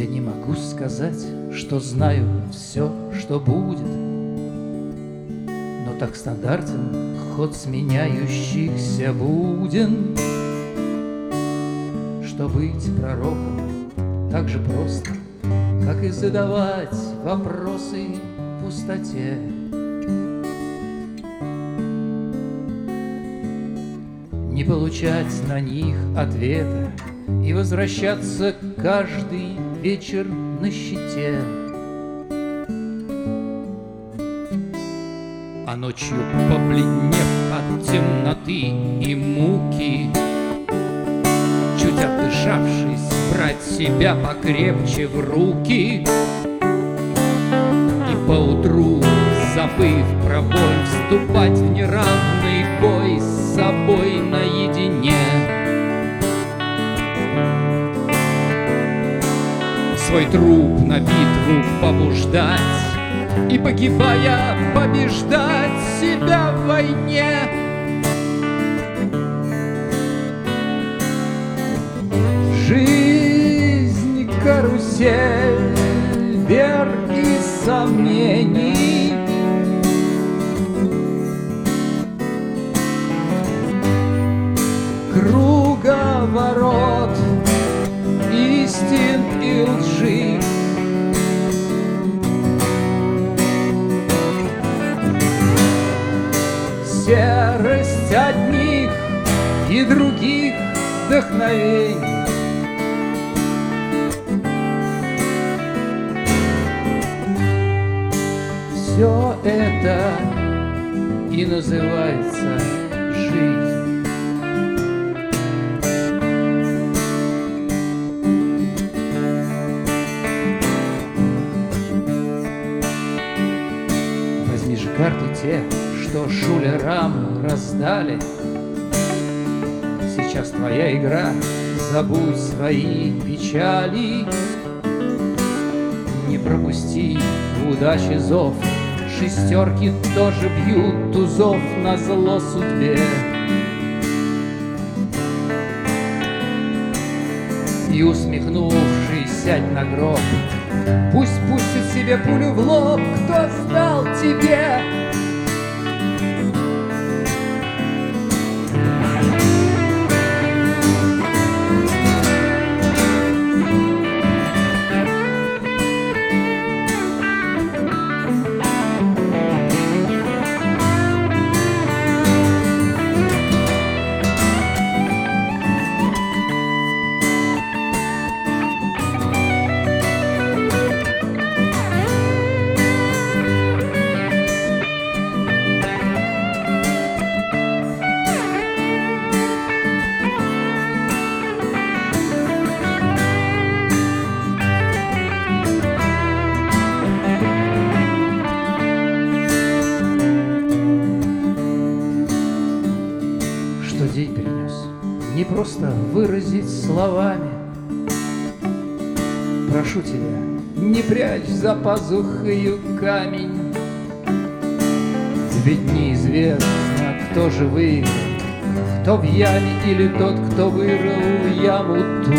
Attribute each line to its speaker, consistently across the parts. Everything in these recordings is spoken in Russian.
Speaker 1: Я не могу сказать, что знаю все, что будет, но так стандартен ход сменяющихся буден, что быть пророком так же просто, как и задавать вопросы в пустоте. Не получать на них ответа и возвращаться каждый вечер на щите. А ночью, побледнев от темноты и муки, чуть отдышавшись, брать себя покрепче в руки и поутру, забыв про боль, вступать в неравный бой с собой наедине. Свой труп на битву побуждать и, погибая, побеждать себя в войне. Жизнь — карусель вер и сомнений, круговорот истин и лжи. Серость одних и других вдохновений. Все это и называется жизнь. Возьми же карты те, что шулерам раздали. Сейчас твоя игра, забудь свои печали. Не пропусти в удаче зов, шестерки тоже бьют тузов назло судьбе. И, усмехнувшись, сядь на гроб, пусть пустит себе пулю в лоб, кто сдал тебе. День принес не просто выразить словами. Прошу тебя, не прячь за пазухою камень, ведь неизвестно, кто же выиграл, кто в яме или тот, кто вырыл яму ту.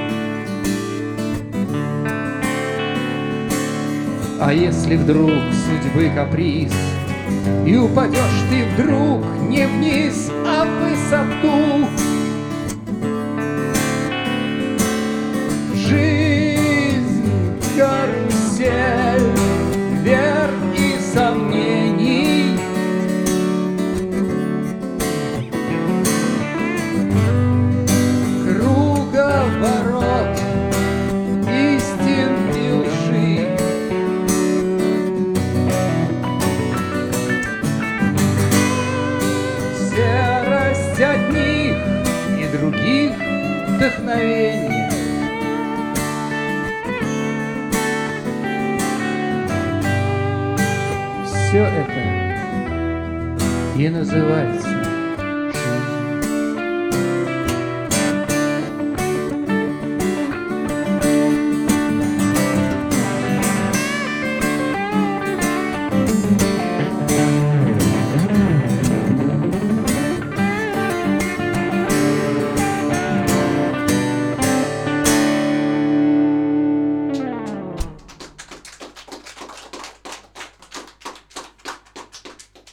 Speaker 1: А если вдруг судьбы каприз, и упадешь ты вдруг не вниз, а в высоту. Жизнь — карусель вер и сомнений, круговорот истин и лжи. Серость одних и других вдохновений. Все это и называется